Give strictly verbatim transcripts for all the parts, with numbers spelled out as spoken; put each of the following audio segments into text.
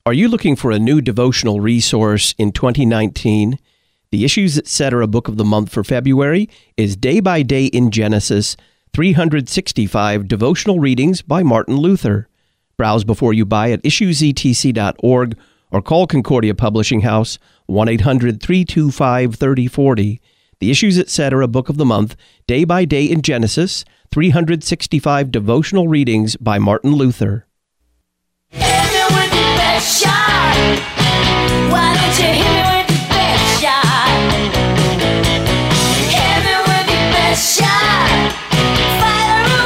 Are you looking for a new devotional resource in twenty nineteen? The Issues Etc. Book of the Month for February is Day by Day in Genesis, three hundred sixty-five Devotional Readings by Martin Luther. Browse before you buy at issues e t c dot org or call Concordia Publishing House, one eight hundred, three two five, three oh four oh. The Issues Etc. Book of the Month, Day by Day in Genesis, three hundred sixty-five Devotional Readings by Martin Luther. Hit me with your best shot. Why don't you hit me with your best shot? Hit me with your best shot. Fire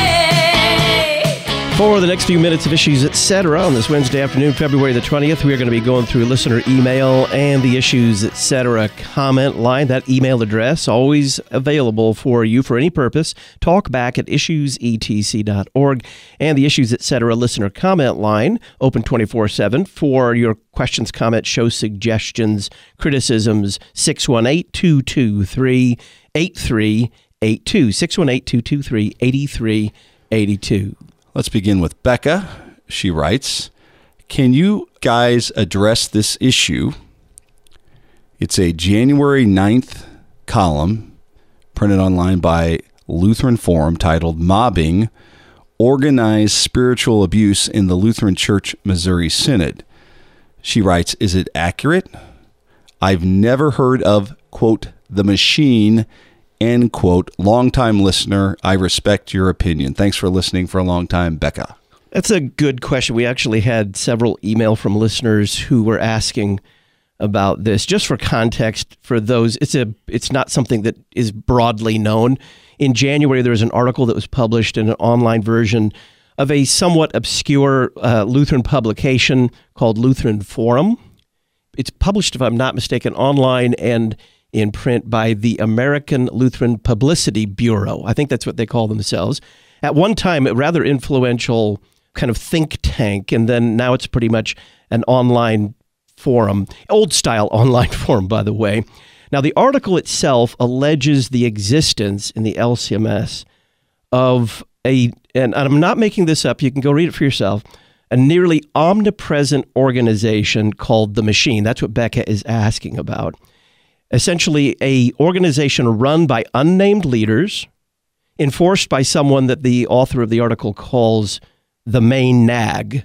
away. For the next few minutes of Issues Etc. on this Wednesday afternoon, February the twentieth, we are going to be going through listener email and the Issues Etc. comment line. That email address always available for you for any purpose. Talk back at issues e t c dot org. And the Issues Etc. listener comment line, open twenty-four seven for your questions, comments, show suggestions, criticisms, six one eight, two two three, eight three eight two, six one eight, two two three, eight three eight two. Let's begin with Becca. She writes, can you guys address this issue? It's a January ninth column printed online by Lutheran Forum titled Mobbing, Organized Spiritual Abuse in the Lutheran Church Missouri Synod. She writes, is it accurate? I've never heard of, quote, the machine, end quote. Longtime listener, I respect your opinion. Thanks for listening for a long time, Becca. That's a good question. We actually had several email from listeners who were asking about this. Just for context, for those, it's a it's not something that is broadly known. In January, there was an article that was published in an online version of a somewhat obscure uh, Lutheran publication called Lutheran Forum. It's published, if I'm not mistaken, online and in print by the American Lutheran Publicity Bureau. I think that's what they call themselves. At one time, a rather influential kind of think tank, and then now it's pretty much an online forum, old-style online forum, by the way. Now, the article itself alleges the existence in the L C M S of a, and I'm not making this up, you can go read it for yourself, a nearly omnipresent organization called The Machine. That's what Becca is asking about. Essentially, a organization run by unnamed leaders, enforced by someone that the author of the article calls the main nag,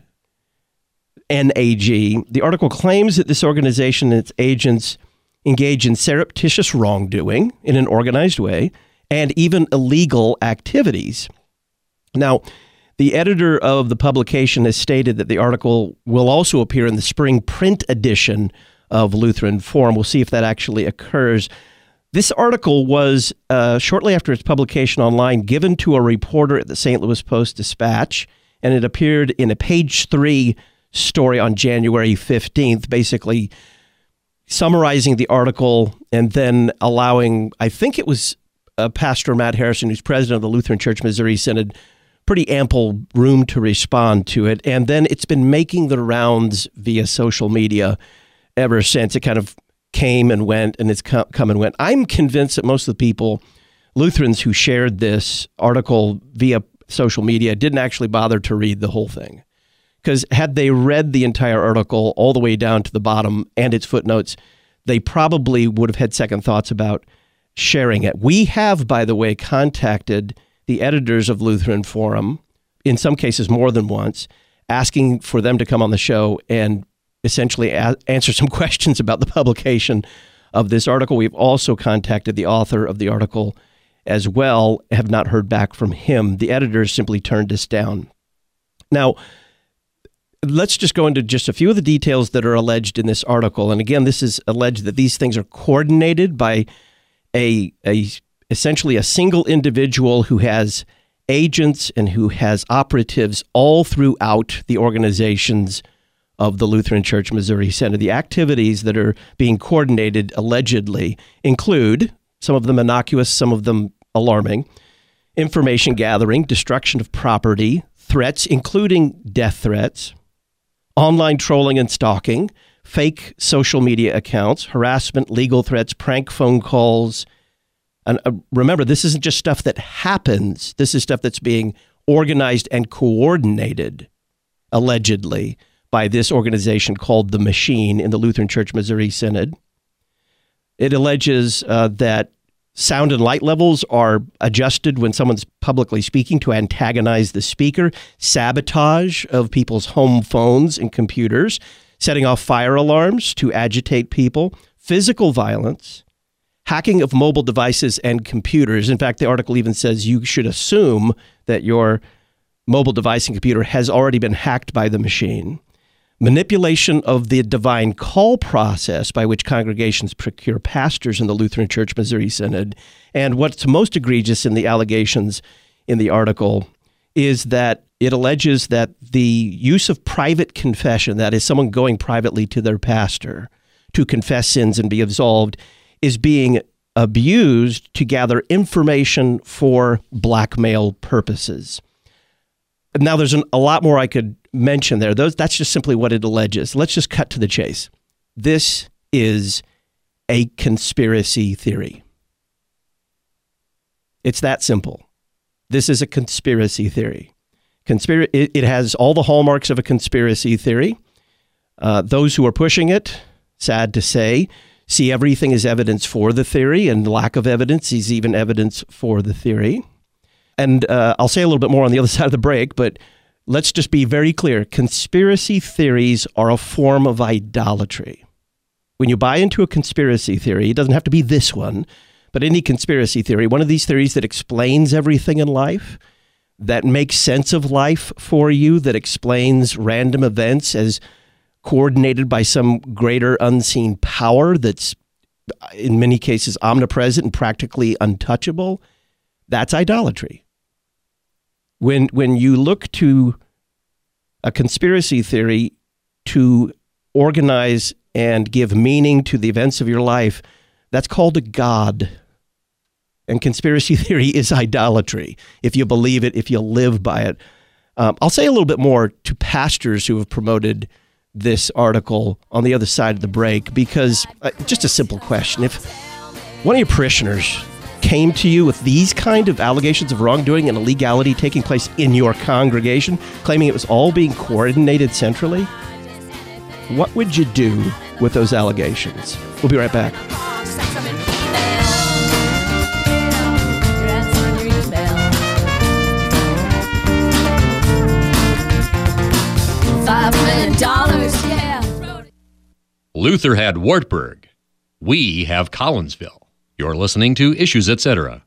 N A G. The article claims that this organization and its agents engage in surreptitious wrongdoing in an organized way and even illegal activities. Now, the editor of the publication has stated that the article will also appear in the spring print edition of Lutheran Forum. We'll see if that actually occurs. This article was, uh, shortly after its publication online, given to a reporter at the Saint Louis Post-Dispatch, and it appeared in a page three story on January fifteenth, basically summarizing the article and then allowing, I think it was uh, Pastor Matt Harrison, who's president of the Lutheran Church Missouri Synod, pretty ample room to respond to it. And then it's been making the rounds via social media ever since. It kind of came and went, and it's come and went. I'm convinced that most of the people, Lutherans who shared this article via social media, didn't actually bother to read the whole thing. Because had they read the entire article all the way down to the bottom and its footnotes, they probably would have had second thoughts about sharing it. We have, by the way, contacted the editors of Lutheran Forum, in some cases more than once, asking for them to come on the show and essentially a- answer some questions about the publication of this article. We've also contacted the author of the article as well, have not heard back from him. The editors simply turned us down. Now, let's just go into just a few of the details that are alleged in this article. And again, this is alleged that these things are coordinated by a, a essentially a single individual who has agents and who has operatives all throughout the organizations of the Lutheran Church Missouri Synod. The activities that are being coordinated allegedly include, some of them innocuous, some of them alarming, information gathering, destruction of property, threats, including death threats, online trolling and stalking, fake social media accounts, harassment, legal threats, prank phone calls. And uh, remember, this isn't just stuff that happens. This is stuff that's being organized and coordinated, allegedly, by this organization called The Machine in the Lutheran Church Missouri Synod. It alleges uh, that sound and light levels are adjusted when someone's publicly speaking to antagonize the speaker, sabotage of people's home phones and computers, setting off fire alarms to agitate people, physical violence, hacking of mobile devices and computers. In fact, the article even says you should assume that your mobile device and computer has already been hacked by the machine. Manipulation of the divine call process by which congregations procure pastors in the Lutheran Church Missouri Synod. And what's most egregious in the allegations in the article is that it alleges that the use of private confession, that is someone going privately to their pastor to confess sins and be absolved, is being abused to gather information for blackmail purposes. Now, there's an, a lot more I could mention there. Those, that's just simply what it alleges. Let's just cut to the chase. This is a conspiracy theory. It's that simple. This is a conspiracy theory. Conspira- it, it has all the hallmarks of a conspiracy theory. Uh, those who are pushing it, sad to say, see everything as evidence for the theory, and lack of evidence is even evidence for the theory. And uh, I'll say a little bit more on the other side of the break, but let's just be very clear. Conspiracy theories are a form of idolatry. When you buy into a conspiracy theory, it doesn't have to be this one, but any conspiracy theory, one of these theories that explains everything in life, that makes sense of life for you, that explains random events as coordinated by some greater unseen power that's in many cases omnipresent and practically untouchable, that's idolatry. When when you look to a conspiracy theory to organize and give meaning to the events of your life, that's called a god. And conspiracy theory is idolatry, if you believe it, if you live by it. Um, I'll say a little bit more to pastors who have promoted this article on the other side of the break, because uh, just a simple question. If one of your parishioners came to you with these kind of allegations of wrongdoing and illegality taking place in your congregation, claiming it was all being coordinated centrally, what would you do with those allegations? We'll be right back. Five million dollars, yeah. Luther had Wartburg. We have Collinsville. You're listening to Issues, et cetera.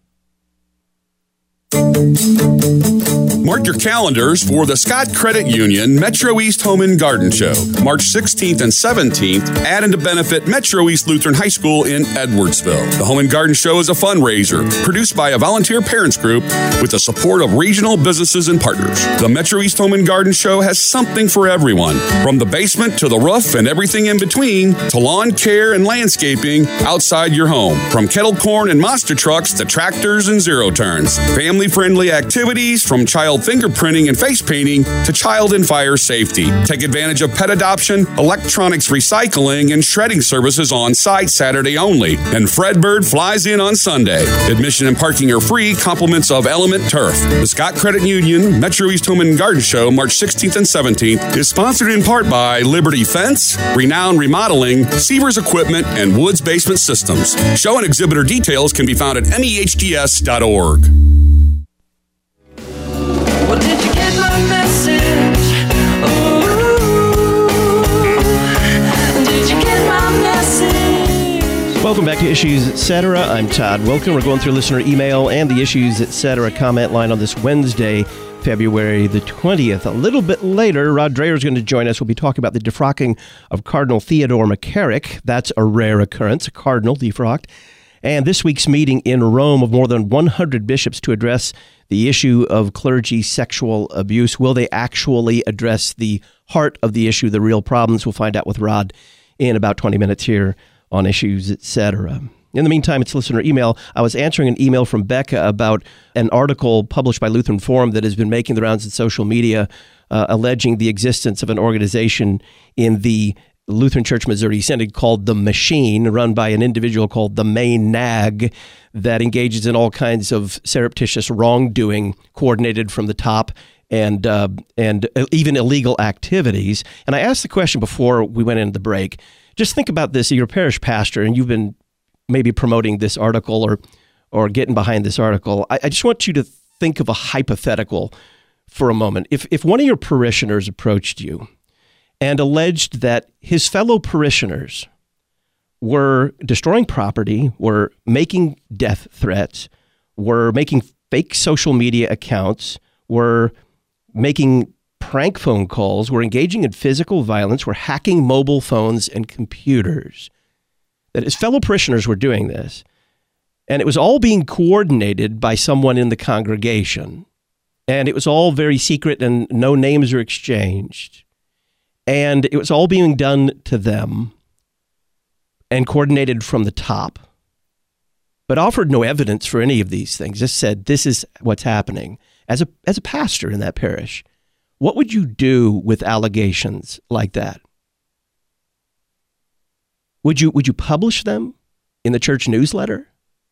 Mark your calendars for the Scott Credit Union Metro East Home and Garden Show, March sixteenth and seventeenth, at and to benefit Metro East Lutheran High School in Edwardsville. The Home and Garden Show is a fundraiser produced by a volunteer parents group with the support of regional businesses and partners. The Metro East Home and Garden Show has something for everyone, from the basement to the roof and everything in between, to lawn care and landscaping outside your home. From kettle corn and monster trucks to tractors and zero turns. Family-friendly activities from child fingerprinting and face painting to child and fire safety. Take advantage of pet adoption, electronics recycling, and shredding services on site Saturday only. And Fredbird flies in on Sunday. Admission and parking are free, compliments of Element Turf. The Scott Credit Union Metro East Home and Garden Show, March sixteenth and seventeenth, is sponsored in part by Liberty Fence, Renown Remodeling, Seavers Equipment, and Woods Basement Systems. Show and exhibitor details can be found at M E H D S dot org. Well, did you get my message? Ooh, did you get my message? Welcome back to Issues, et cetera. I'm Todd Wilken. We're going through listener email and the Issues, et cetera comment line on this Wednesday, February the twentieth. A little bit later, Rod Dreher is going to join us. We'll be talking about the defrocking of Cardinal Theodore McCarrick. That's a rare occurrence, a cardinal defrocked. And this week's meeting in Rome of more than one hundred bishops to address the issue of clergy sexual abuse. Will they actually address the heart of the issue, the real problems? We'll find out with Rod in about twenty minutes here on Issues, et cetera. In the meantime, it's listener email. I was answering an email from Becca about an article published by Lutheran Forum that has been making the rounds in social media, uh, alleging the existence of an organization in the Lutheran Church Missouri Synod called The Machine, run by an individual called the Main Nag, that engages in all kinds of surreptitious wrongdoing coordinated from the top and uh, and even illegal activities. And I asked the question before we went into the break. Just think about this. You're a parish pastor, and you've been maybe promoting this article or or getting behind this article. I, I just want you to think of a hypothetical for a moment. If if one of your parishioners approached you and alleged that his fellow parishioners were destroying property, were making death threats, were making fake social media accounts, were making prank phone calls, were engaging in physical violence, were hacking mobile phones and computers, that his fellow parishioners were doing this, and it was all being coordinated by someone in the congregation, and it was all very secret and no names were exchanged, and it was all being done to them and coordinated from the top, but offered no evidence for any of these things, just said, this is what's happening. As a as a pastor in that parish, what would you do with allegations like that? Would you would you publish them in the church newsletter?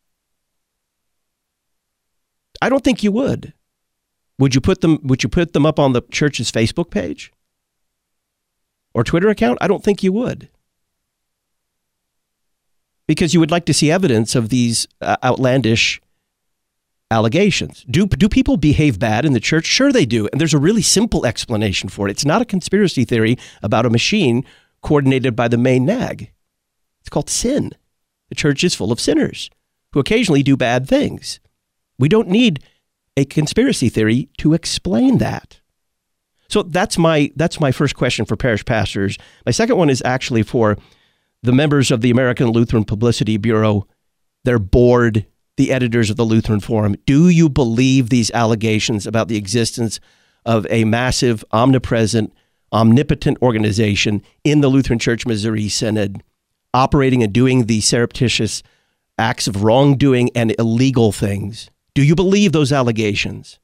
I don't think you would. Would you put them would you put them up on the church's Facebook page or Twitter account? I don't think you would. Because you would like to see evidence of these uh, outlandish allegations. Do do people behave bad in the church? Sure they do. And there's a really simple explanation for it. It's not a conspiracy theory about a machine coordinated by the main nag. It's called sin. The church is full of sinners who occasionally do bad things. We don't need a conspiracy theory to explain that. So that's my that's my first question for parish pastors. My second one is actually for the members of the American Lutheran Publicity Bureau, their board, the editors of the Lutheran Forum. Do you believe these allegations about the existence of a massive, omnipresent, omnipotent organization in the Lutheran Church Missouri Synod operating and doing the surreptitious acts of wrongdoing and illegal things? Do you believe those allegations?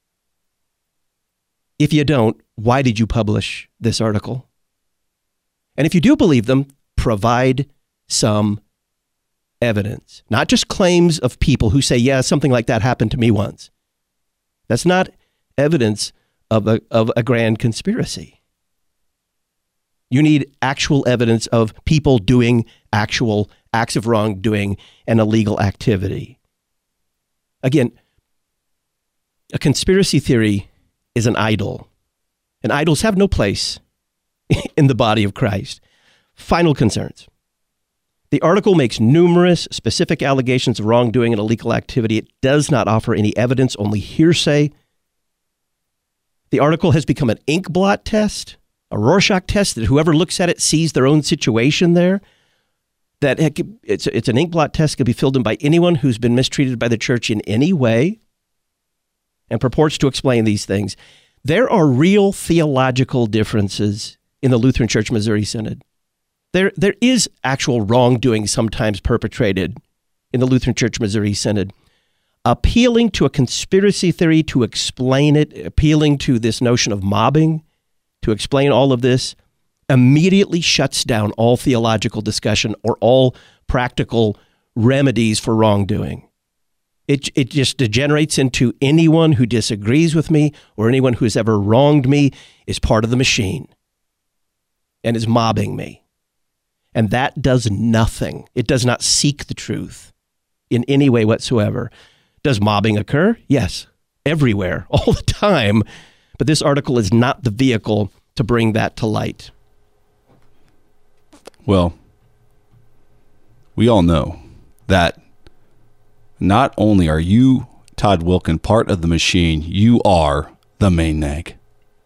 If you don't, why did you publish this article? And if you do believe them, provide some evidence, not just claims of people who say, yeah, something like that happened to me once. That's not evidence of a, of a grand conspiracy. You need actual evidence of people doing actual acts of wrongdoing and illegal activity. Again, a conspiracy theory is an idol, and idols have no place in the body of Christ. Final concerns. The article makes numerous specific allegations of wrongdoing and illegal activity. It does not offer any evidence, only hearsay. The article has become an ink blot test, a Rorschach test that whoever looks at it sees their own situation there. That it's it's an ink blot test that can be filled in by anyone who's been mistreated by the church in any way and purports to explain these things. There are real theological differences in the Lutheran Church Missouri Synod. There, there is actual wrongdoing sometimes perpetrated in the Lutheran Church Missouri Synod. Appealing to a conspiracy theory to explain it, appealing to this notion of mobbing to explain all of this, immediately shuts down all theological discussion or all practical remedies for wrongdoing. It, it just degenerates into anyone who disagrees with me or anyone who has ever wronged me is part of the machine and is mobbing me. And that does nothing. It does not seek the truth in any way whatsoever. Does mobbing occur? Yes, everywhere, all the time. But this article is not the vehicle to bring that to light. Well, we all know that not only are you, Todd Wilken, part of the machine, you are the main nag.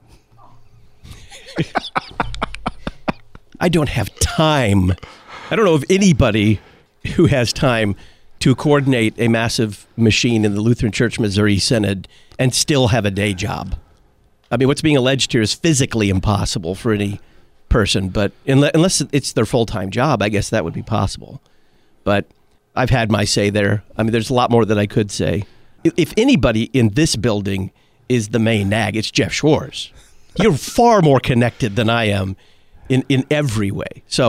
I don't have time. I don't know of anybody who has time to coordinate a massive machine in the Lutheran Church Missouri Synod and still have a day job. I mean, what's being alleged here is physically impossible for any person, but unless it's their full-time job, I guess that would be possible. But I've had my say there. I mean, there's a lot more that I could say. If anybody in this building is the main nag, it's Jeff Schwartz. You're far more connected than I am in, in every way. So,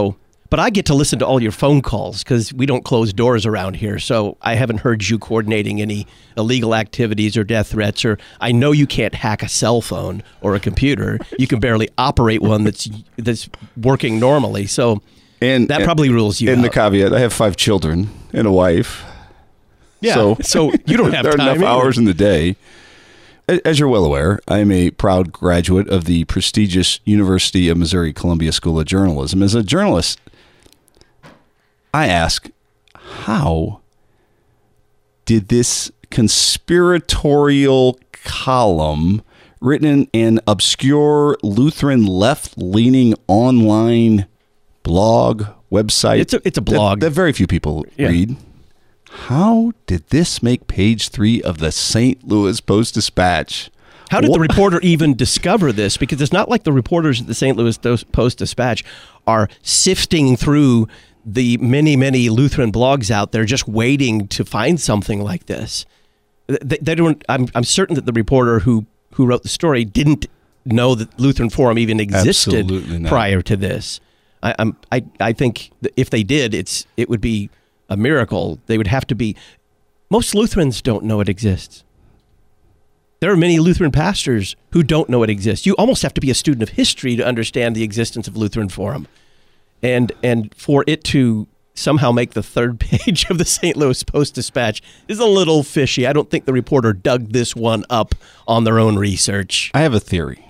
But I get to listen to all your phone calls because we don't close doors around here. So I haven't heard you coordinating any illegal activities or death threats. Or I know you can't hack a cell phone or a computer. You can barely operate one that's that's working normally. So And that probably rules you And out. the caveat, I have five children and a wife. Yeah, So, so you don't have there are time enough either. hours in the day. A- As you're well aware, I am a proud graduate of the prestigious University of Missouri-Columbia School of Journalism. As a journalist, I ask, how did this conspiratorial column written in an obscure Lutheran left-leaning online blog website It's a- it's a that- blog. that, very few people Yeah. read, how did this make page three of the Saint Louis Post-Dispatch? How did Wha- the reporter even discover this? Because it's not like the reporters at the Saint Louis Post-Dispatch are sifting through the many, many Lutheran blogs out there just waiting to find something like this. They, they don't. I'm, I'm certain that the reporter who, who wrote the story didn't know that Lutheran Forum even existed Absolutely not. prior to this. I, I'm, I, I think that if they did, it's it would be a miracle. They would have to be. Most Lutherans don't know it exists. There are many Lutheran pastors who don't know it exists. You almost have to be a student of history to understand the existence of Lutheran Forum. And and for it to somehow make the third page of the Saint Louis Post-Dispatch is a little fishy. I don't think the reporter dug this one up on their own research. I have a theory.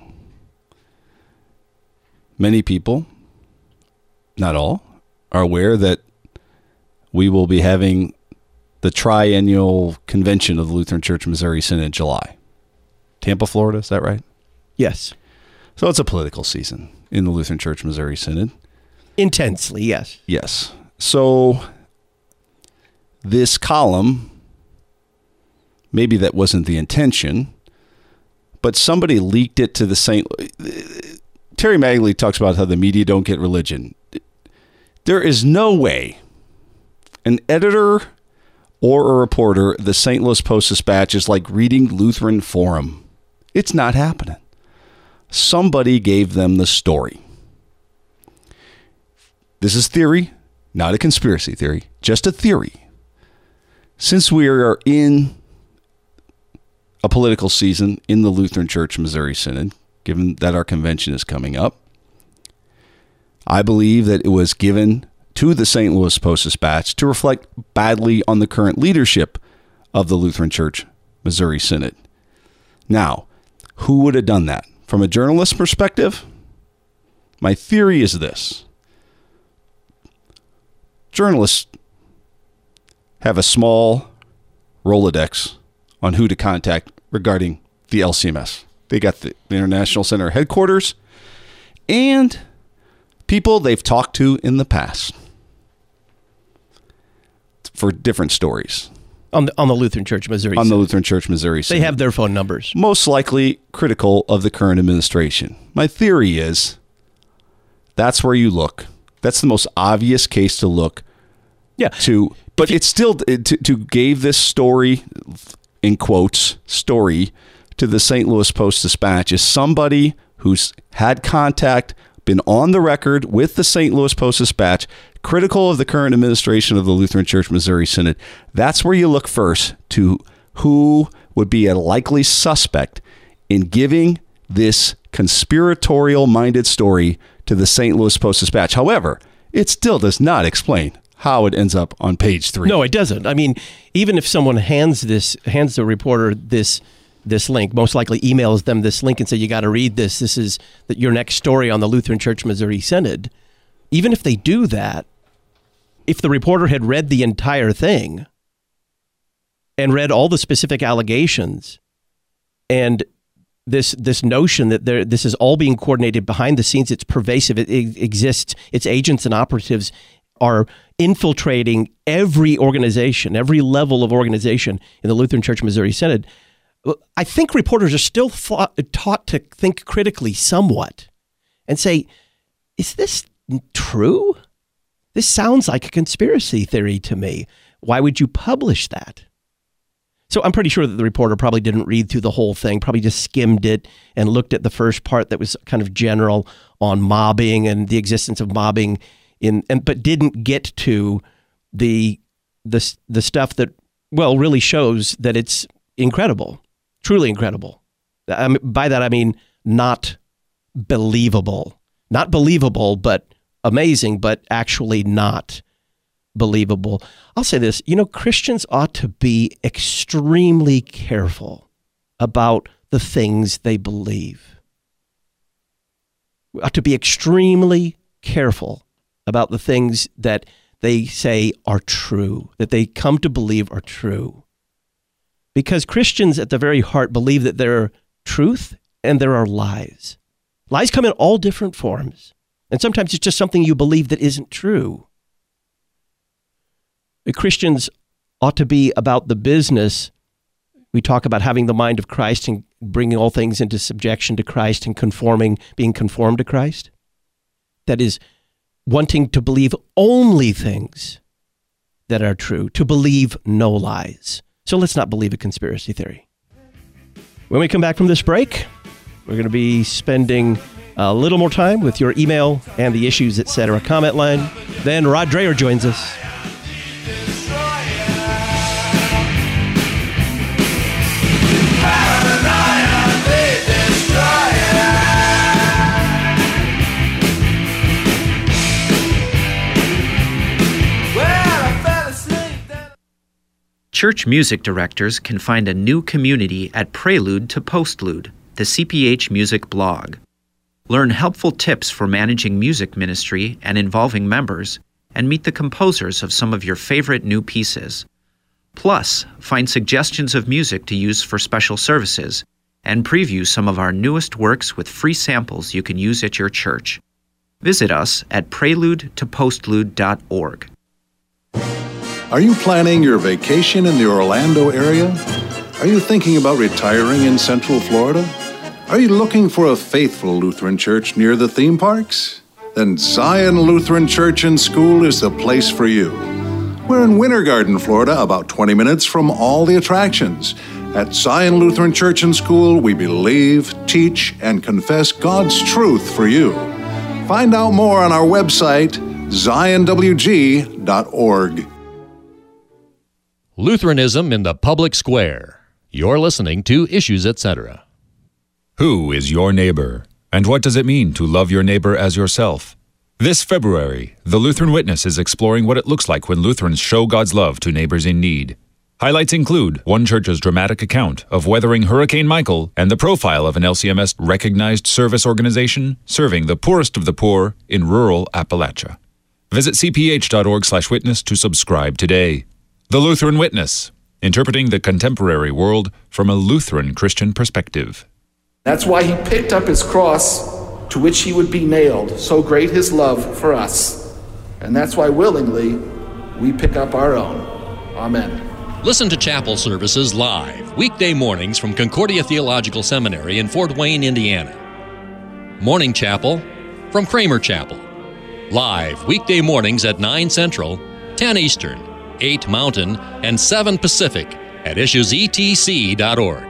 Many people, not all, are aware that we will be having the triennial convention of the Lutheran Church Missouri Synod in July. Tampa, Florida, is that right? Yes. So it's a political season in the Lutheran Church Missouri Synod. Intensely, yes. Yes. So this column, maybe that wasn't the intention, but somebody leaked it to the Saint Terry Magley talks about how the media don't get religion. There is no way an editor or a reporter of the Saint Louis Post-Dispatch is like reading Lutheran Forum. It's not happening. Somebody gave them the story. This is theory, not a conspiracy theory, just a theory. Since we are in a political season in the Lutheran Church Missouri Synod, given that our convention is coming up, I believe that it was given to the Saint Louis Post-Dispatch to reflect badly on the current leadership of the Lutheran Church Missouri Synod. Now, who would have done that? From a journalist perspective, my theory is this. Journalists have a small Rolodex on who to contact regarding the L C M S. They got the International Center headquarters and people they've talked to in the past for different stories. On the, on the Lutheran Church Missouri On the Synod. Lutheran Church Missouri Synod. They have their phone numbers. Most likely critical of the current administration. My theory is that's where you look. That's the most obvious case to look Yeah. to, but it's still to, to gave this story, in quotes, story to the Saint Louis Post-Dispatch is somebody who's had contact, been on the record with the Saint Louis Post-Dispatch, critical of the current administration of the Lutheran Church Missouri Synod. That's where you look first to who would be a likely suspect in giving this conspiratorial-minded story to the Saint Louis Post-Dispatch. However, it still does not explain how it ends up on page three. No, it doesn't. I mean, even if someone hands this, hands the reporter this this link, most likely emails them this link and say, you got to read this. This is the, your next story on the Lutheran Church Missouri Synod. Even if they do that, if the reporter had read the entire thing and read all the specific allegations and this this notion that there this is all being coordinated behind the scenes, it's pervasive, it, it exists, its agents and operatives are infiltrating every organization, every level of organization in the Lutheran Church Missouri Synod, I think reporters are still thought, taught to think critically somewhat and say, is this true? This sounds like a conspiracy theory to me. Why would you publish that? So I'm pretty sure that the reporter probably didn't read through the whole thing, probably just skimmed it and looked at the first part that was kind of general on mobbing and the existence of mobbing in and but didn't get to the the the stuff that well really shows that it's incredible, truly incredible. I mean, by that I mean not believable, not believable, but amazing, but actually not believable. I'll say this, you know, Christians ought to be extremely careful about the things they believe. We ought to be extremely careful about the things that they say are true, that they come to believe are true. Because Christians at the very heart believe that there are truth and there are lies. Lies come in all different forms. And sometimes it's just something you believe that isn't true. The Christians ought to be about the business. We talk about having the mind of Christ and bringing all things into subjection to Christ and conforming, being conformed to Christ. That is, wanting to believe only things that are true, to believe no lies. So let's not believe a conspiracy theory. When we come back from this break, we're going to be spending a little more time with your email and the Issues Etc. comment line. Then Rod Dreher joins us. Church music directors can find a new community at Prelude to Postlude, the C P H Music blog. Learn helpful tips for managing music ministry and involving members, and meet the composers of some of your favorite new pieces. Plus, find suggestions of music to use for special services, and preview some of our newest works with free samples you can use at your church. Visit us at prelude to postlude dot org. Are you planning your vacation in the Orlando area? Are you thinking about retiring in Central Florida? Are you looking for a faithful Lutheran church near the theme parks? Then Zion Lutheran Church and School is the place for you. We're in Winter Garden, Florida, about twenty minutes from all the attractions. At Zion Lutheran Church and School, we believe, teach, and confess God's truth for you. Find out more on our website, zion w g dot org. Lutheranism in the public square. You're listening to Issues Etc. Who is your neighbor? And what does it mean to love your neighbor as yourself? This February, the Lutheran Witness is exploring what it looks like when Lutherans show God's love to neighbors in need. Highlights include one church's dramatic account of weathering Hurricane Michael and the profile of an L C M S recognized service organization serving the poorest of the poor in rural Appalachia. Visit c p h dot org slash witness to subscribe today. The Lutheran Witness, interpreting the contemporary world from a Lutheran Christian perspective. That's why he picked up his cross to which he would be nailed, so great his love for us. And that's why willingly we pick up our own. Amen. Listen to chapel services live, weekday mornings from Concordia Theological Seminary in Fort Wayne, Indiana. Morning Chapel from Kramer Chapel. Live weekday mornings at nine Central, ten Eastern, eight Mountain, and seven Pacific at issues e t c dot org.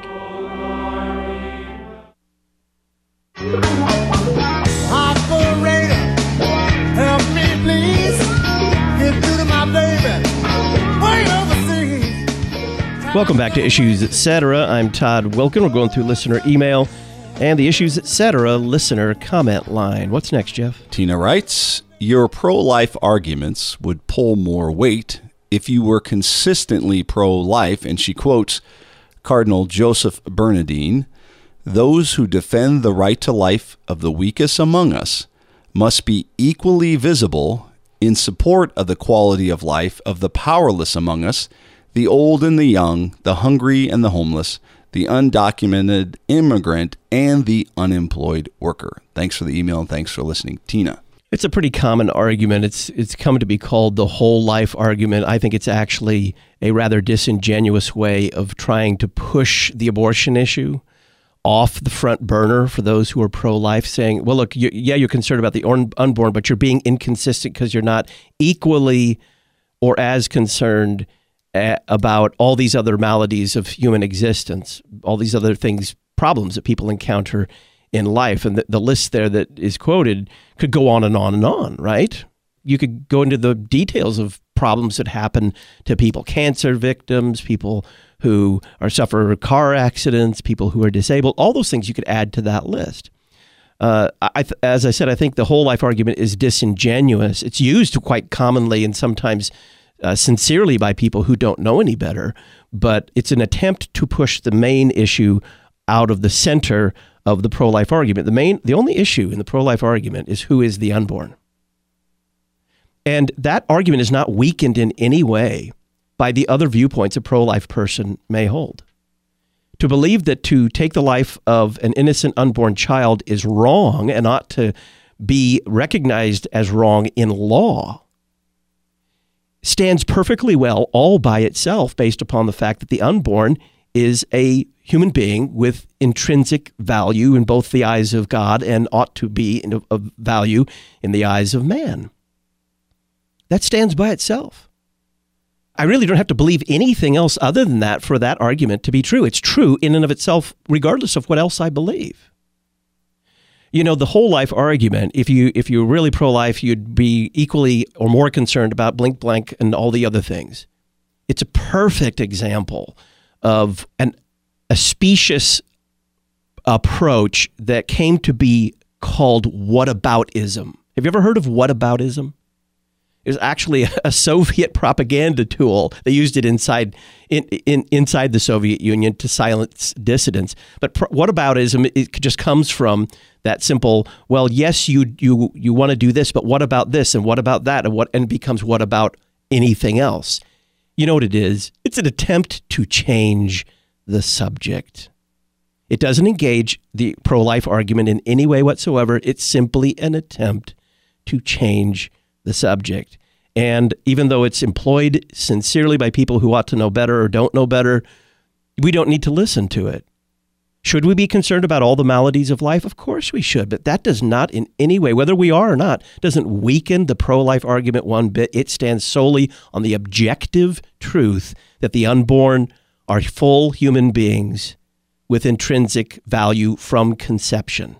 Operator, help me please. Get through to my baby. Way overseas. Welcome back to Issues Etc. I'm Todd Wilkin. We're going through listener email and the Issues Etc. listener comment line. What's next, Jeff? Tina writes, your pro-life arguments would pull more weight if you were consistently pro-life, and she quotes Cardinal Joseph Bernardine, those who defend the right to life of the weakest among us must be equally visible in support of the quality of life of the powerless among us, the old and the young, the hungry and the homeless, the undocumented immigrant, and the unemployed worker. Thanks for the email and thanks for listening, Tina. It's a pretty common argument. It's it's come to be called the whole life argument. I think it's actually a rather disingenuous way of trying to push the abortion issue off the front burner for those who are pro-life, saying, well, look, you, yeah, you're concerned about the unborn, but you're being inconsistent because you're not equally or as concerned about all these other maladies of human existence, all these other things, problems that people encounter in life. And the, the list there that is quoted could go on and on and on, right? you could go into the details of problems that happen to people, cancer victims, people who are suffer car accidents, people who are disabled, all those things you could add to that list. Uh, I, as I said, I think the whole life argument is disingenuous. It's used quite commonly and sometimes uh, sincerely by people who don't know any better, but it's an attempt to push the main issue out of the center of the pro-life argument. The main, the only issue in the pro-life argument is who is the unborn. And that argument is not weakened in any way by the other viewpoints a pro-life person may hold. To believe that to take the life of an innocent unborn child is wrong and ought to be recognized as wrong in law stands perfectly well all by itself based upon the fact that the unborn is a human being with intrinsic value in both the eyes of God and ought to be of value in the eyes of man. That stands by itself. I really don't have to believe anything else other than that for that argument to be true. It's true in and of itself, regardless of what else I believe. You know, the whole life argument, if you if you're really pro-life, you'd be equally or more concerned about blink blank and all the other things. It's a perfect example of an a specious approach that came to be called whataboutism. Have you ever heard of whataboutism? It was actually a Soviet propaganda tool. They used it inside in, in, inside the Soviet Union to silence dissidents. But pro- whataboutism, it just comes from that simple, well, yes, you you you want to do this, but what about this and what about that and what and it becomes what about anything else? You know what it is? It's an attempt to change the subject. It doesn't engage the pro-life argument in any way whatsoever. It's simply an attempt to change the subject. And even though it's employed sincerely by people who ought to know better or don't know better, we don't need to listen to it. Should we be concerned about all the maladies of life? Of course we should, but that does not in any way, whether we are or not, doesn't weaken the pro-life argument one bit. It stands solely on the objective truth that the unborn are full human beings with intrinsic value from conception.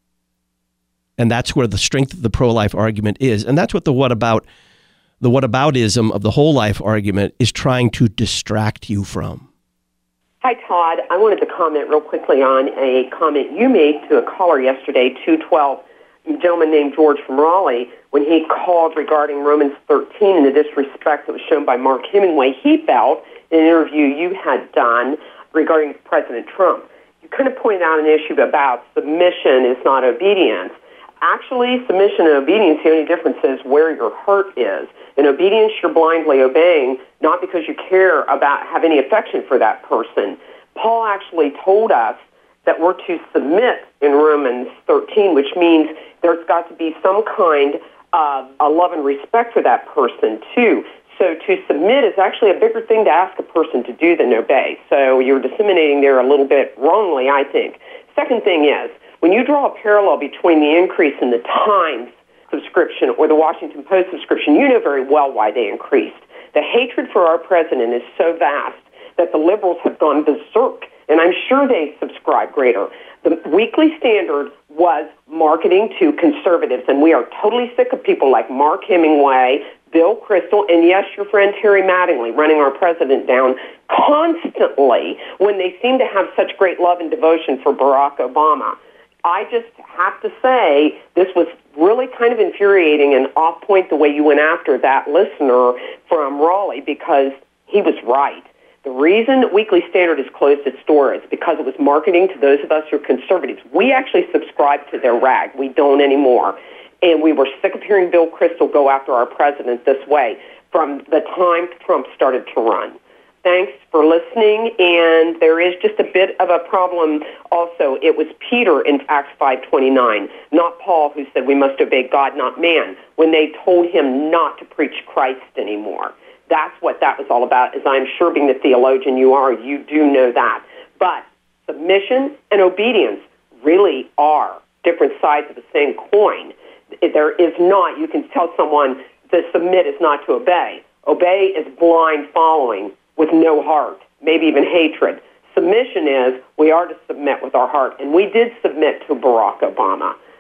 And that's where the strength of the pro-life argument is. And that's what the what about, the whataboutism of the whole life argument is trying to distract you from. Hi, Todd. I wanted to comment real quickly on a comment you made to a caller yesterday, two twelve, a gentleman named George from Raleigh, when he called regarding Romans thirteen and the disrespect that was shown by Mark Hemingway. He felt in an interview you had done regarding President Trump. You kind of pointed out an issue about submission is not obedience. Actually, submission and obedience, the only difference is where your heart is. In obedience, you're blindly obeying, not because you care about, have any affection for that person. Paul actually told us that we're to submit in Romans thirteen, which means there's got to be some kind of a love and respect for that person, too. So to submit is actually a bigger thing to ask a person to do than obey. So you're disseminating there a little bit wrongly, I think. Second thing is, when you draw a parallel between the increase in the Times subscription or the Washington Post subscription, you know very well why they increased. The hatred for our president is so vast that the liberals have gone berserk, and I'm sure they subscribe greater. The Weekly Standard was marketing to conservatives, and we are totally sick of people like Mark Hemingway, Bill Kristol, and yes, your friend Terry Mattingly running our president down constantly when they seem to have such great love and devotion for Barack Obama. I just have to say this was really kind of infuriating and off point the way you went after that listener from Raleigh, because he was right. The reason that Weekly Standard has closed its door is because it was marketing to those of us who are conservatives. We actually subscribe to their rag. We don't anymore. And we were sick of hearing Bill Kristol go after our president this way from the time Trump started to run. Thanks for listening, and there is just a bit of a problem also. It was Peter in Acts five twenty-nine, not Paul, who said we must obey God, not man, when they told him not to preach Christ anymore. That's what that was all about, as I'm sure being the theologian you are, you do know that. But submission and obedience really are different sides of the same coin. There is not, you can tell someone to submit is not to obey. Obey is blind following with no heart, maybe even hatred. Submission is we are to submit with our heart, and we did submit to Barack Obama.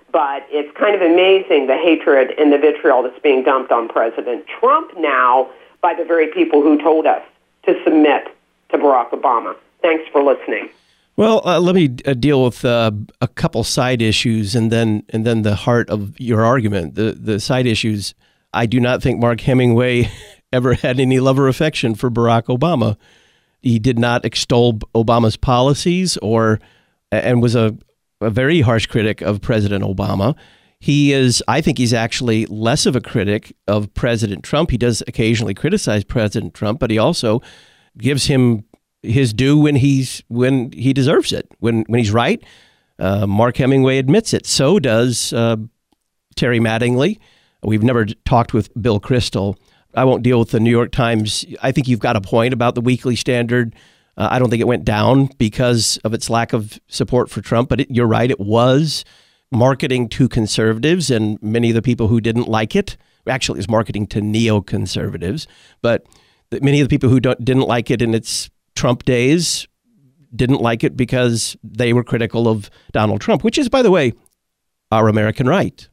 But it's kind of amazing the hatred and the vitriol that's being dumped on President Trump now by the very people who told us to submit to Barack Obama. Thanks for listening. Well, uh, let me uh, deal with uh, a couple side issues and then and then the heart of your argument. The the side issues, I do not think Mark Hemingway ever had any love or affection for Barack Obama. He did not extol Obama's policies or and was a, a very harsh critic of President Obama. He is, I think he's actually less of a critic of President Trump. He does occasionally criticize President Trump, but he also gives him his due when he's when he deserves it. When when he's right, uh, Mark Hemingway admits it. So does uh, Terry Mattingly. We've never talked with Bill Kristol. I won't deal with the New York Times. I think you've got a point about the Weekly Standard. Uh, I don't think it went down because of its lack of support for Trump, but it, you're right, it was marketing to conservatives, and many of the people who didn't like it, actually it was marketing to neoconservatives, but the, many of the people who don't, didn't like it in its Trump days didn't like it because they were critical of Donald Trump, which is, by the way, our American right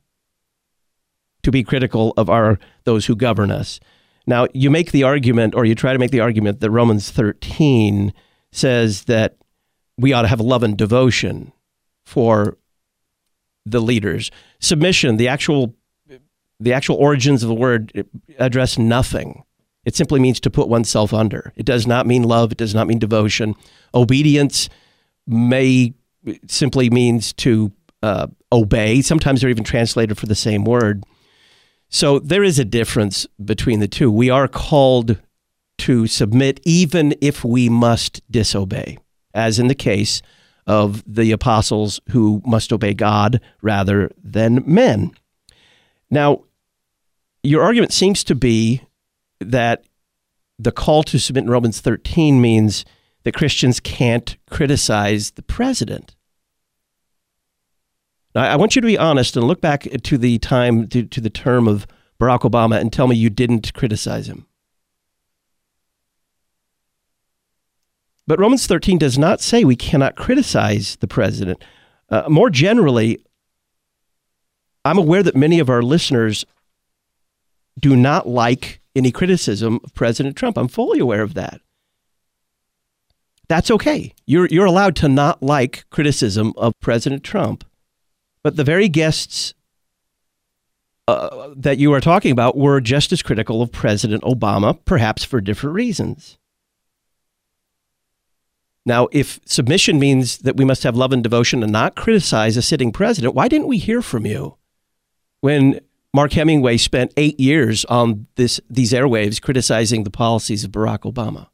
to be critical of our those who govern us. Now, you make the argument, or you try to make the argument, that Romans thirteen says that we ought to have love and devotion for the leaders. Submission, the actual the actual origins of the word address nothing. It simply means to put oneself under. It does not mean love. It does not mean devotion. Obedience may simply means to uh, obey. Sometimes they're even translated for the same word. So there is a difference between the two. We are called to submit even if we must disobey, as in the case of the apostles who must obey God rather than men. Now, your argument seems to be that the call to submit in Romans thirteen means that Christians can't criticize the president. Now, I want you to be honest and look back to the time, to, to the term of Barack Obama and tell me you didn't criticize him. But Romans thirteen does not say we cannot criticize the president. Uh, more generally, I'm aware that many of our listeners do not like any criticism of President Trump. I'm fully aware of that. That's okay. You're you're allowed to not like criticism of President Trump. But the very guests uh, that you are talking about were just as critical of President Obama, perhaps for different reasons. Now, if submission means that we must have love and devotion and not criticize a sitting president, why didn't we hear from you when Mark Hemingway spent eight years on this these airwaves criticizing the policies of Barack Obama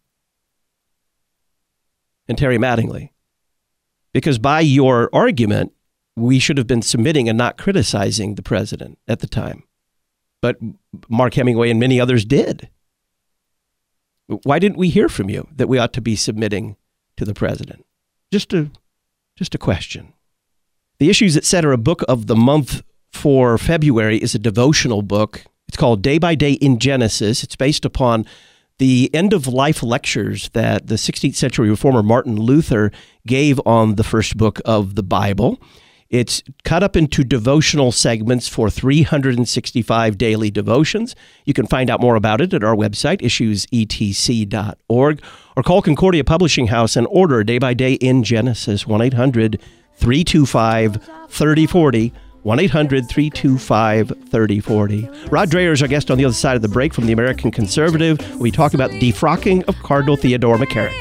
and Terry Mattingly? Because by your argument, we should have been submitting and not criticizing the president at the time. But Mark Hemingway and many others did. Why didn't we hear from you that we ought to be submitting to the president? Just a, just a question. The Issues, et cetera book of the month for February is a devotional book. It's called Day by Day in Genesis. It's based upon the end-of-life lectures that the sixteenth century reformer Martin Luther gave on the first book of the Bible. It's cut up into devotional segments for three hundred sixty-five daily devotions. You can find out more about it at our website, issues e t c dot org, or call Concordia Publishing House and order Day by Day in Genesis, one eight hundred three two five three zero four zero, one eight hundred three two five three zero four zero. Rod Dreher is our guest on the other side of the break from the American Conservative. We talk about defrocking of Cardinal Theodore McCarrick.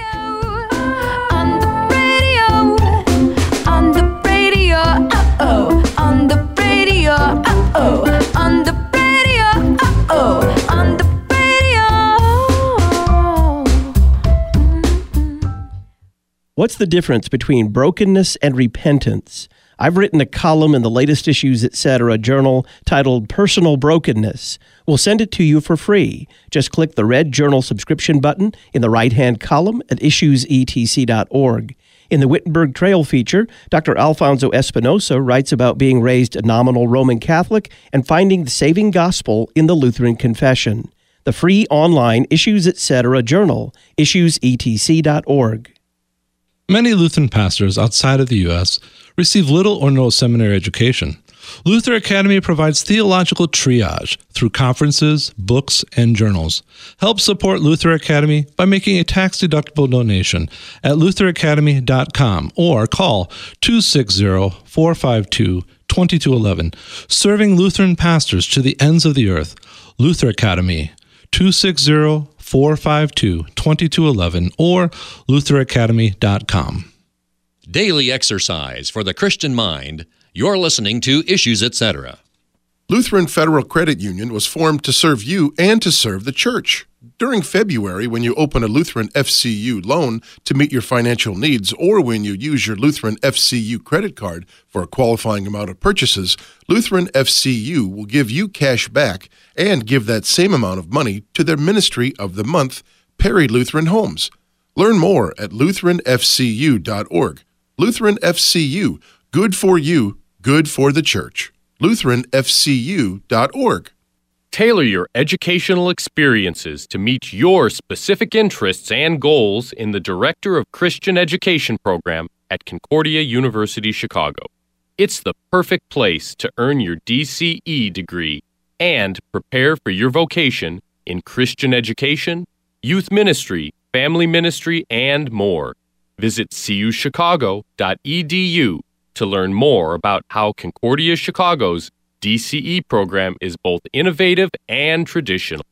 Uh-oh, on the radio, uh-oh, on the radio, uh-oh, on the radio. What's the difference between brokenness and repentance? I've written a column in the latest Issues, et cetera journal titled Personal Brokenness. We'll send it to you for free. Just click the red journal subscription button in the right-hand column at issues e t c dot org. In the Wittenberg Trail feature, Doctor Alfonso Espinosa writes about being raised a nominal Roman Catholic and finding the saving gospel in the Lutheran Confession. The free online Issues, et cetera journal, issues e t c dot org. Many Lutheran pastors outside of the U S receive little or no seminary education. Luther Academy provides theological triage through conferences, books, and journals. Help support Luther Academy by making a tax-deductible donation at luther academy dot com or call two six zero, four five two, two two one one. Serving Lutheran pastors to the ends of the earth. Luther Academy, two six zero, four five two, two two one one or luther academy dot com. Daily exercise for the Christian mind. You're listening to Issues, et cetera. Lutheran Federal Credit Union was formed to serve you and to serve the church. During February, when you open a Lutheran F C U loan to meet your financial needs, or when you use your Lutheran F C U credit card for a qualifying amount of purchases, Lutheran F C U will give you cash back and give that same amount of money to their Ministry of the Month, Perry Lutheran Homes. Learn more at lutheran f c u dot org. Lutheran F C U, good for you, good for the church. lutheran f c u dot org. Tailor your educational experiences to meet your specific interests and goals in the Director of Christian Education program at Concordia University, Chicago. It's the perfect place to earn your D C E degree and prepare for your vocation in Christian education, youth ministry, family ministry, and more. Visit c u chicago dot e d u to learn more about how Concordia Chicago's D C E program is both innovative and traditional.